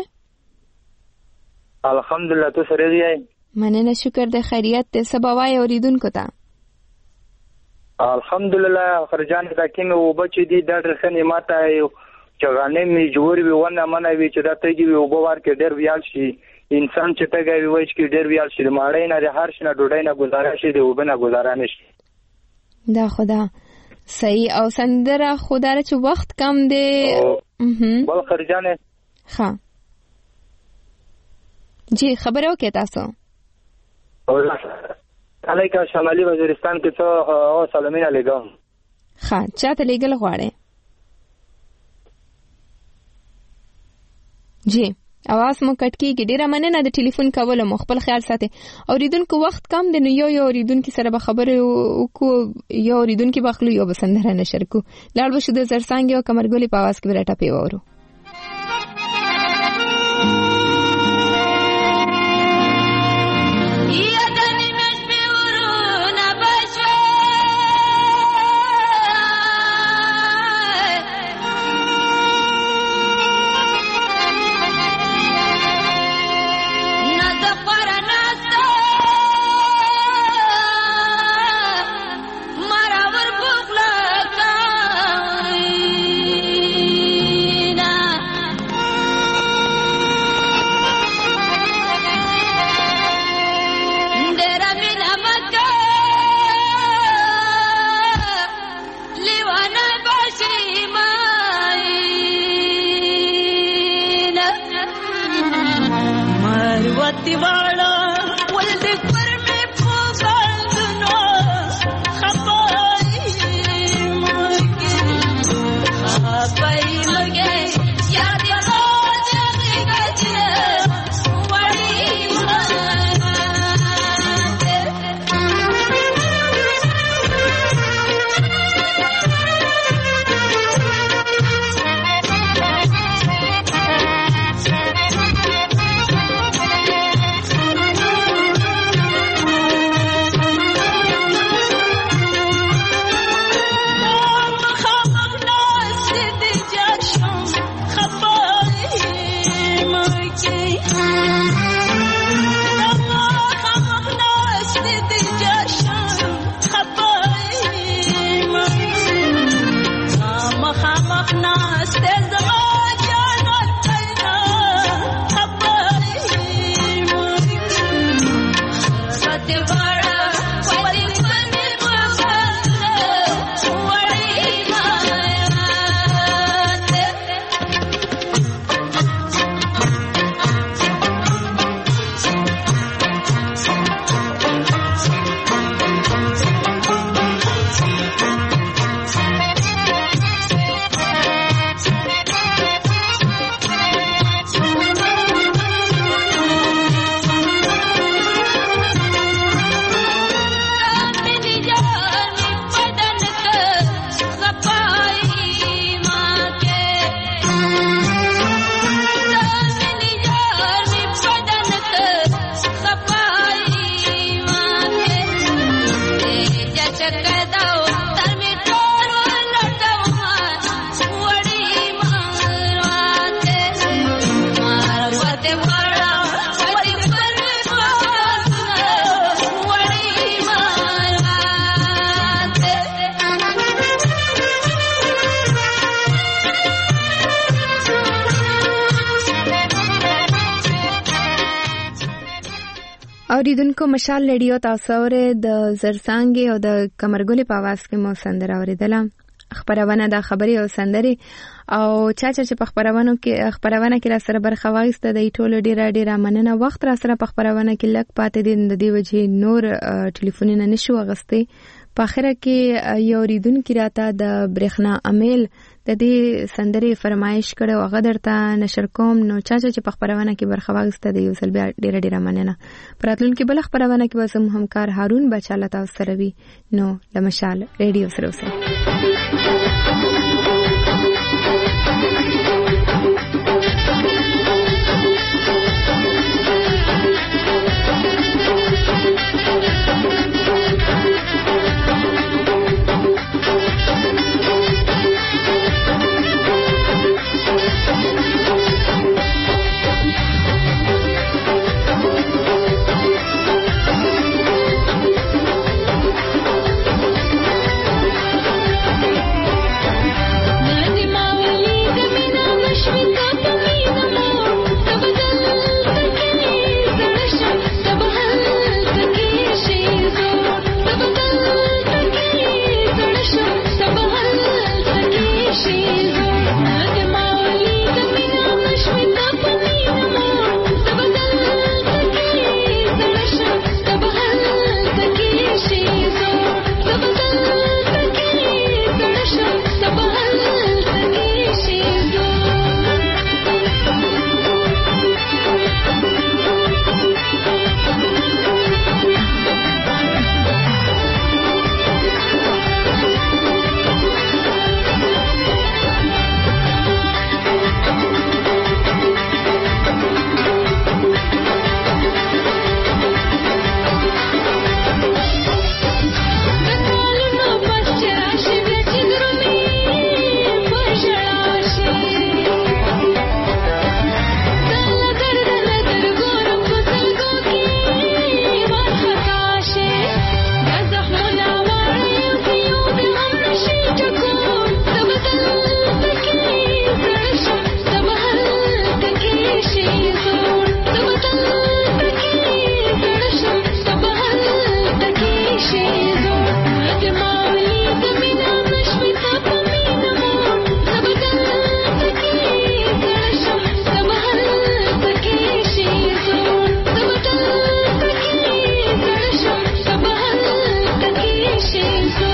الحمدلله تاسو سره یې؟ مننه شکر د خیریت ته سبا وای اوریدونکو ته. الحمدلله خرجان د کیم او بچی دي د درخنې ماته یو چغانې می جوړ وی ونه منه وی چې دا تیږي وی وبوار کې ډېر ویال شي انسان چې تګي وی چې ډېر ویال شي ماړې نه د هر شنه ډوډۍ نه گزاره شي د وبنه گزاره نشي. دا خدا صحیح او سندره خدای چې وخت کم دی. بل خرجانه ها جی خبرو کې تاسو علیکم شمالي وزیرستان کې څو او سلامونه لګم. ها چاته لګل غواړي؟ جی اواز مو کټ کیږي. ډیره مننه د ټلیفون کولو مو خپل خیال ساتي. اوریدونکو وخت کم دی نو یو یو اوریدونکو سره به خبرې وکړو یو اوریدونکو بخلو یو بسندره نشر کو لاړ بشو د زرسانګ او کمرګولي په आवाज کې ورټه پی وورو. اوریدونکو مشال ریډیو تاسو اورئ د زرسانګ او د کمرګولي په आवाज کې مو سندره اوریدله. خبرونه د خبري او سندري او چا چې په خبرونو کې خبرونه کې را سره برخه واغسته د ټولو ډیره ډیره مننه. وخت را سره په خبرونه کې لک پاتې دي د دې وجې نور ټلیفونونه نشو غستې. په اخره کې یو اوریدونکو راته د برېښنا امیل د دې سندري فرمایش کړو هغه درته نشر کوم. نو چا چې په خبرونه کې برخه واغسته د یو سل بیا ډیره ډیره مننه. پراتلونکو بل خبرونه کې به زموږ همکار هارون بچاله تاسو سره وي. نو لمشال ریډیو سره اوسئ. She's